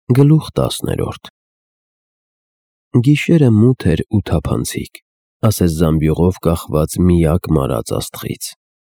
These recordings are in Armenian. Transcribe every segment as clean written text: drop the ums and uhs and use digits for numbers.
Գլուխ 10-րդ Գիշերը մութ էր ու թափանցիկ, ասես զամբյուղով կախված միակ մարած աստղից։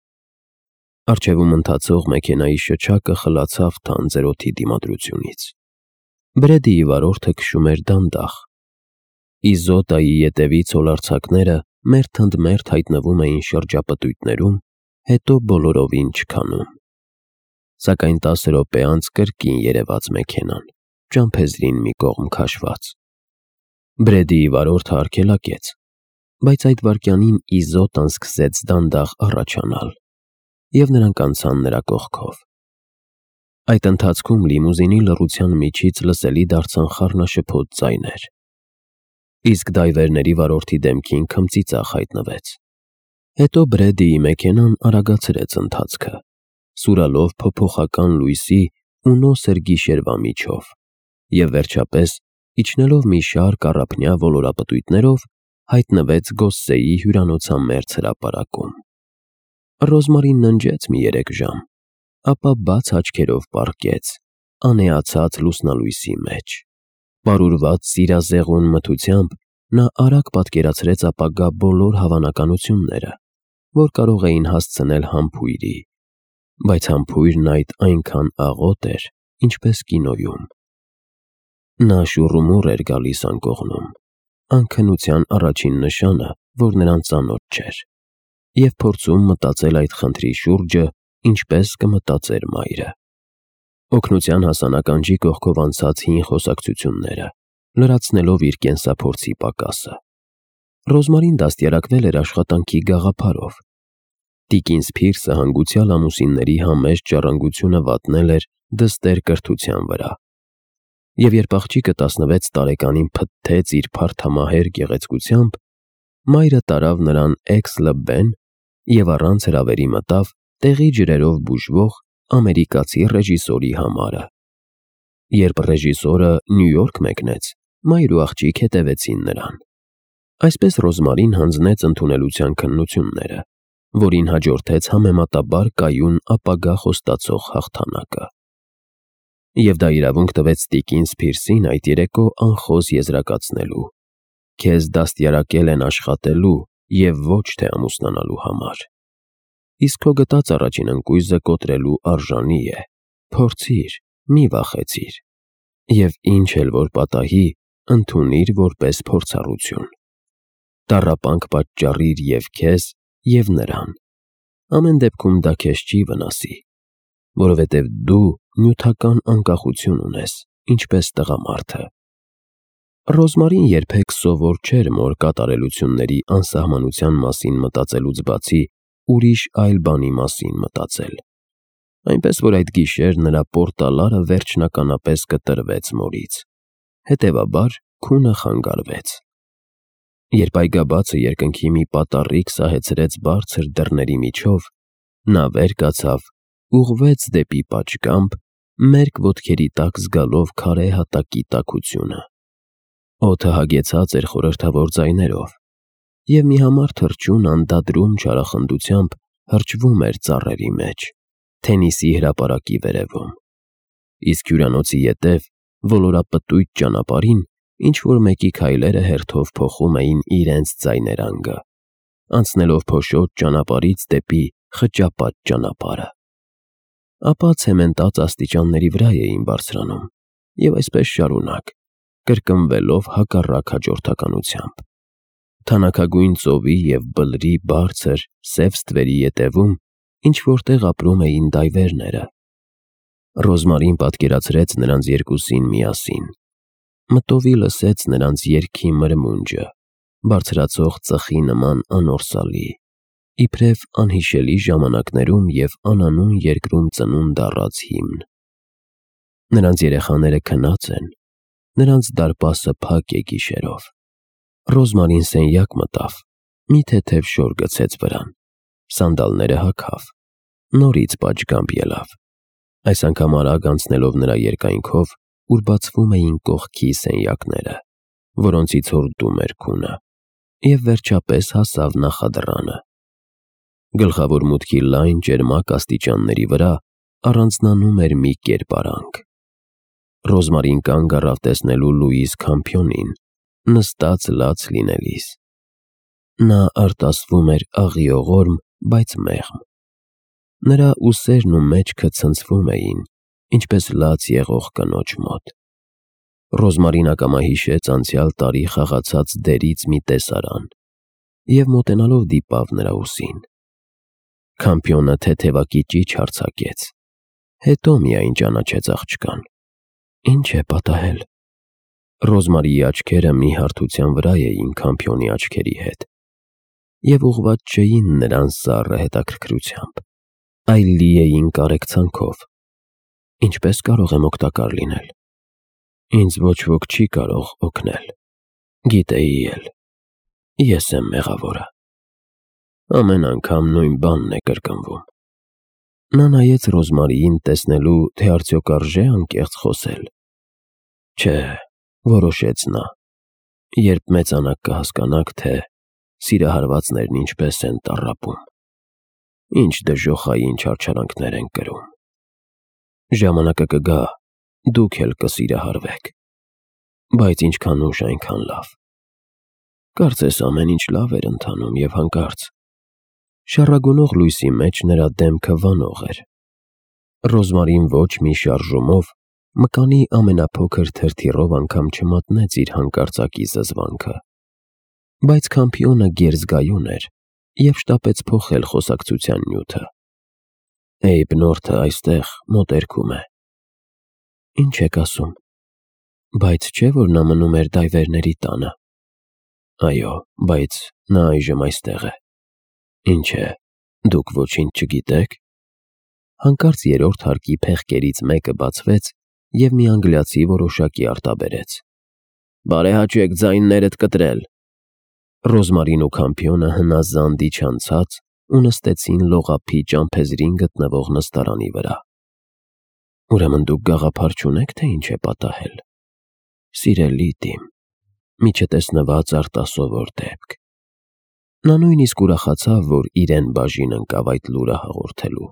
Առջևում ընթացող մեքենայի շչակը խլացավ թանձր օդի դիմադրությունից։ Բրեդիի վարորդը քշում էր դանդաղ։ Իզոտայի ետևից հոլարձակները մերթ ընդ մերթ հայտնվում էին շրջապտույտներում, հետո բոլորովին չքանում։ Սակայն 10 րոպե անց կրկին երևաց մեքենան, ճամփեզրին մի կողմ քաշված։ Բրեդիի վարորդը արգելակեց, բայց այդ վայրկյանին Իզոտան սկսեց դանդաղ առաջանալ, և նրանք անցան նրա կողքով։ Այդ ընթացքում լիմուզինի լռության միջից լսելի դարձան խառնաշփոթ ձայներ։ Իսկ դայվերների վարորդի դեմքին քմծիծաղ հայտնվեց։ Հետո Բրեդիի մեքենան արագացրեց ընթացքը, սուրալով փոփոխական լույսի ու նոսր գիշերվա միջով, և վերջապես, իջնելով մի շարք առափնյա ոլորապտույտներով, հայտնվեց Գոսսեի հյուրանոցամերձ հրապարակում։ Ռոզմարին ննջեց մի 3 ժամ, ապա բաց աչքերով պառկեց, անեացած լուսնալույսի մեջ։ Պարուրված սիրազեղուն մթությամբ նա արագ պատկերացրեց ապագա բոլոր հավանականությունները, որ կարող էին հասցնել համբույրի, բայց համբույրն այդ այնքան աղոտ էր, ինչպես կինոյում։ Նա շուռումուռ էր գալիս անկողնում, անքնության առաջին նշանը, որ նրան ծանոթ չէր, և փորձում մտածել այդ խնդրի շուրջը, ինչպես կմտածեր մայրը։ Օգնության հասանականջի կողքով անցած հին խոսակցությունները, լրացնելով իր կենսափորձի պակասը։ Ռոզմարին դաստիարակվել էր աշխատանքի գաղափարով։ Տիկին Սփիրսը հանգուցյալ ամուսինների համեստ ժառանգությունը վատնել էր դստեր կրթության վրա։ Եվ երբ աղջիկը 16 տարեկանին փթթեց իր փարթամահեր գեղեցկությամբ, մայրը տարավ նրան Էքս-Լըբբեն և առանց հրավերի մտավ տեղի ջրերով բուժվող ամերիկացի ռեժիսորի համարը։ Երբ ռեժիսորը Նյու Յորք մեկնեց, մայր ու աղջիկ հետևեցին նրան։ Այսպես Ռոզմարին հանձնեց ընդունելության քննությունները, որին հաջորդեց համեմատաբար կայուն ապագա խոստացող հաղթանակը։ Եվ դա իրավունք տվեց տիկին Սփիրսին այդ երեկո անխոզ եզրակացնելու. «Քեզ դաստիարակել են աշխատելու և ոչ թե ամուսնանալու համար։ Իսկ քո գտած առաջին ընկույզը կոտրելու արժանի է, փորձիր, մի վախեցիր, և ինչ էլ որ պատահի, ընդունիր որպես փորձառություն։ Տառապանք պատճառիր և քեզ, և նրան, ամեն դեպքում դա քեզ չի վնասի, որովհետև դու նյութական անկախություն ունես, ինչպես տղամարդը»։ Ռոզմարին երբեք սովոր չէր մոր կատարելությունների անսահմանության մասին մտածելուց բացի ուրիշ այլ բանի մասին մտածել, այնպես որ այդ գիշեր նրա պորտալարը վերջնականապես կտրվեց մորից, հետևաբար քունը խանգարվեց։ Երբ այգաբացը երկնքի մի պատառիկ սահեցրեց բարձր դռների միջով, նա վեր կացավ, ուղղվեց դեպի պատշգամբ, մերկ ոտքերի տակ զգալով քարե հատակի տաքությունը։ Օդը հագեցած էր խորհրդավոր ձայներով, և մի համար թռչուն անդադրում չարախնդությամբ հրճվում էր ծառերի մեջ, Թենիսի հրապարակի վերևում։ Իսկ հյուրանոցի ետև, ոլորապտույտ ճանապարհին, ինչ-որ մեկի քայլերը հերթով փոխում էին իրենց ձայներանգը, անցնելով փոշոտ ճանապարհից դեպի խճապատ ճանապարհը։ Ապա ցեմենտած աստիճանների վրա էին բարձրանում, և այսպես շարունակ, կրկնվելով հակառակ հաջորդականությամբ։ Թանաքագույն ծովի և բլրի բարձր, սև ստվերի ետևում ինչ-որտեղ ապրում էին դայվերները։ Ռոզմարին պատկերացրեց նրանց երկուսին միասին, մտովի լսեց նրանց երգի մրմունջը, բարձրացող ծխի նման անորսալի, իբրև անհիշելի ժամանակներում և անանուն երկրում ծնունդ առած հիմն։ Նրանց երեխաները քնած են, նրանց դարպասը փակ է գիշերով։ Ռոզմարին սենյակ մտավ, մի թեթև շոր գցեց վրան, սանդալները հագավ, նորից պատշգամբ ելավ, այս անգամ արագ անցնելով նրա երկայնքով, ուր բացվում էին կողքի սենյակները, որոնցից հորդում էր քունը, և վերջապես հասավ նախադռանը։ Գլխավոր մուտքի լայն ճերմակ աստիճանների վրա առանձնանում էր մի կերպարանք։ Ռոզմարին կանգ առավ տեսնելու Լուիս Քամփյոնին, նստած լաց լինելիս։ Նա արտասվում էր աղիողորմ, բայց մեղմ։ Նրա ուսերն ու մեջքը ցնցվում էին, ինչպես լաց եղող կնոջ մոտ։ Ռոզմարին ակամա հիշեց անցյալ տարի խաղացած դերից մի տեսարան և մոտենալով դիպավ նրա ուսին։ Քամփյոնը թեթևակի ճիչ արձակեց, հետո միայն ճանաչեց աղջկան։ Ինչ է պատահել։ Ռոզմարիի աչքերը մի հարթության վրա էին Քամփյոնի աչքերի հետ և ուղղված չէին նրան սառը հետաքրքրությամբ, այլ լի էին կարեկցանքով։ Ինչպես կարող եմ օգտակար լինել։ Ինձ ոչ ոք չի կարող օգնել։ Գիտեի էլ։ Ես եմ մեղավորը։ Ամեն անգամ նույն բանն է կրկնվում։ Նա նայեց Ռոզմարիին տեսնելու, թե արդյոք արժե անկեղծ խոսել։ Չէ, որոշեց նա, երբ մեծանաք կհասկանաք, թե սիրահարվածներն ինչպես են տառապում, ինչ դժոխային չարչարանքներ են կրում։ Ժամանակը կգա, դուք էլ կսիրահարվեք, բայց ինչքան ուշ այնքան լավ։ Կարծես ամեն ինչ լավ էր ընթանում և հանկարծ շառագունող լույսի մեջ նրա դեմքը վանող էր։ Ռոզմարին ոչ մի շարժումով, մկանի ամենափոքր թրթիռով անգամ չմատնեց իր հանկարծակի զզվանքը, բայց Քամփյոնը գերզգայուն էր և շտապեց փոխել խոսակցության նյութը։ Էյբ Նորթը այստեղ մոտերքում է։ Ինչ եք ասում։ Բայց չէ՞ որ նա մնում էր դայվերների տանը։ Այո, բայց նա այժմ այստեղ է։ Ինչ է, դուք ոչինչ չգիտեք։ Հանկարծ երրորդ հարկի փեղկերից մեկը բացվեց և մի անգլիացի որոշակի արտաբերեց։ Բարեհաճեք ձայներդ կտրել։ Ռոզմարին ու Քամփյոնը հնազանդ իջանցած ու նստեցին լողափի ճամփեզրին գտնվող նստարանի վրա։ Ուրեմն դուք գաղափար չունեք, թե ինչ է պատահել։ Սիրելի Տիմ, մի չտեսնված արտասովոր դեպք։ Նա նույնիսկ ուրախացավ, որ իրեն բաժին ընկավ այդ լուրը հաղորդելու։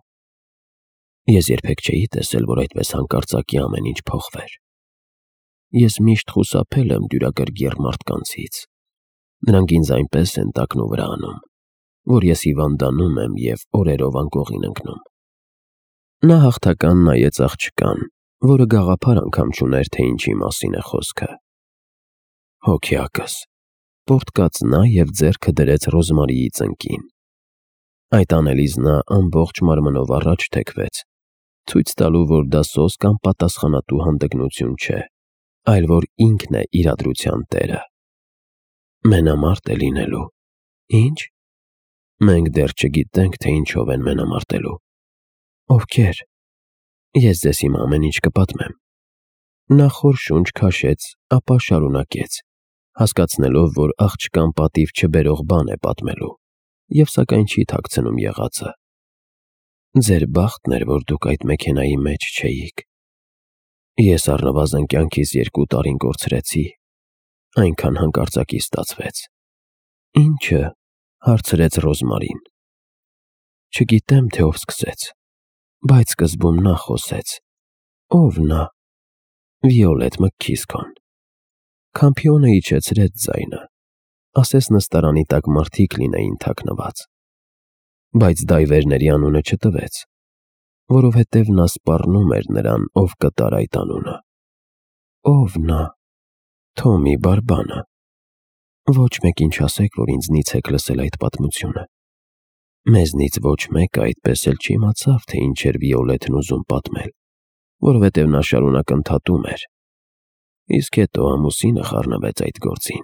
Ես երբեք չէի տեսել, որ այդպես հանկարծակի ամեն ինչ փոխվեր։ Ես միշտ խուսափել եմ դյուրագրգիռ մարդկանցից։ Նրանք ինձ այնպես են տակնու վրա անում, որ ես հիվանդանում եմ և օրերով անկողին ընկնում։ Նա հաղթական նայեց աղջկան, որը գաղափար անգամ չուներ, թե ինչի մասին է խոսքը։ Հոգյակս, պոռթկաց նա և ձեռքը դրեց Ռոզմարիի ծնկին։ Այդ անելիս նա ամբողջ մարմնով առաջ թեքվեց, ցույց տալու, որ դա սոսկ անպատասխանատու հանդգնություն չէ, այլ որ ինքն է իրադրության տերը։ Մենամարտ է լինելու։ Ինչ։ Մենք դեռ չգիտենք, թե ինչով են մենամարտելու։ Ովքեր։ Ես ձեզ հիմա ամեն ինչ կպատմեմ։ Նա խոր շունչ քաշեց, ապա շարունակեց, հասկացնելով, որ աղջկան պատիվ չբերող բան է պատմելու, և սակայն չի թաքցնում եղածը։ Ձեր բախտն էր, որ դուք այդ մեքենայի մեջ չէիք։ Ես առնվազն կյանքիս 2 տարին կորցրեցի, այնքան հանկարծակի ստացվեց։ Ինչը, հարցրեց Ռոզմարին։ Չգիտեմ, թե ով սկսեց, բայց սկզբում նա խոսեց։ Ով նա։ Վիոլետ Մքքիսքոն։ Քամփյոնը իջեցրեց ձայնը, ասես նստարանի տակ մարդիկ լինեին թաքնված։ Բայց դայվերների անունը չտվեց, որովհետև նա սպառնում էր նրան, ով կտար այդ անունը։ Ով նա։ Թոմի Բարբանը։ Ոչ մեկին չասեք, որ ինձնից եք լսել այդ պատմությունը։ Մեզնից ոչ մեկը այդպես էլ չիմացավ, թե ինչ էր Վիոլետն ուզում պատմել, որովհետև նա շարունակ ընդհատում էր։ Իսկ հետո ամուսինը խառնվեց այդ գործին։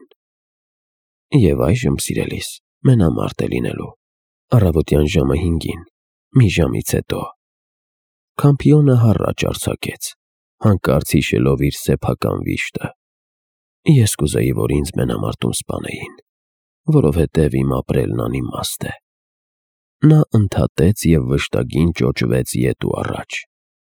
Եվ այժմ, սիրելիս, մենամարտ է լինելու։ Առավոտյան ժամը 5-ին, մի ժամից հետո։ Քամփյոնը հառաչ արձակեց, հանկարծ հիշելով իր սեփական վիշտը։ Ես կուզեի, որ ինձ մենամարտում սպանեին, որովհետև իմ ապրելն անիմաստ է։ Նա ընդհատեց և վշտագին ճոճվեց ետ ու առաջ։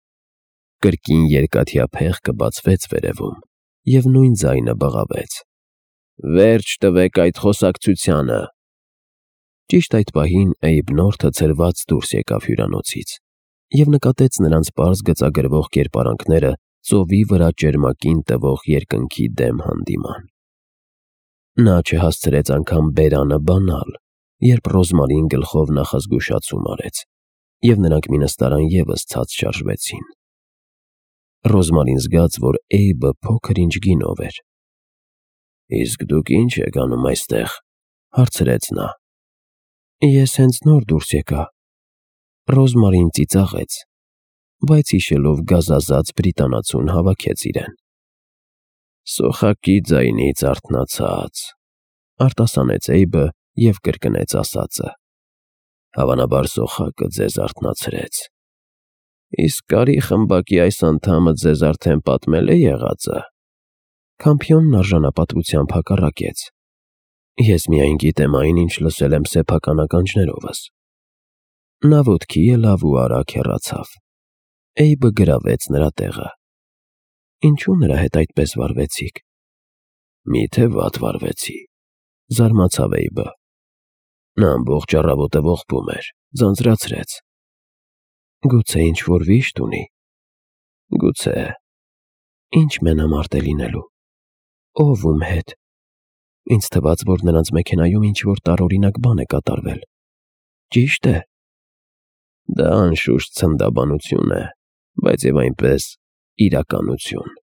Կրկին երկաթյա փեղկը բացվեց վերևում, և նույն ձայնը բղավեց. Վերջ տվեք այդ խոսակցությանը։ Ճիշտ այդ պահին Էյբ Նորթը ցրված դուրս եկավ հյուրանոցից և նկատեց նրանց պարզ գծագրվող կերպարանքները ծովի վրա ճերմակին տվող երկնքի դեմ հանդիման։ Նա չհասցրեց անգամ բերանը բանալ, երբ Ռոզմարին գլխով նախազգուշացում արեց, և նրանք մի նստարան ևս ցած շարժվեցին։ Ռոզմարին զգաց, որ Էյբը փոքր-ինչ գինով էր։ «Իսկ դուք ի՞նչ եք անում այստեղ», հարցրեց նա։ «Ես հենց նոր դուրս եկա»։ Ռոզմարին ծիծաղեց, բայց հիշելով գազազած բրիտանացուն հավաքեց իրեն։ «Սոխակի ձայնից արթնացած», արտասանեց Էյբը և կրկնեց ասածը։ «Հավանաբար սոխակը ձեզ արթնացրեց։ Իսկ կարի խմբակի այս անդամը ձեզ արդեն պատմել է եղածը»։ Քամփյոնն արժանապատվությամբ հակառակեց։ «Ես միայն գիտեմ այն, ինչ լսել եմ սեփական ականջներովս»։ Նա ոտքի ելավ ու արագ հեռացավ։ Էյբը գրավեց նրա տեղը։ «Ինչու նրա հետ այդպես վարվեցիք»։ «Մի՞թե վատ վարվեցի», զարմացավ Էյբը։ Նա ամբողջ առավոտը ողբում էր, ձանձրացրեց։ «Գուցե ինչ-որ վիշտ ունի»։ «Գուցե»։ «Ի՞նչ մենամարտ է լինելու»։ «Ով ում հետ»։ «Ինձ թվաց, որ նրանց մեքենայում ինչ-որ տարօրինակ բան է կատարվել»։ «Ճի՞շտ է»։ «Դա անշուշտ ցնդաբանություն է, բայց և այնպես իրականություն»։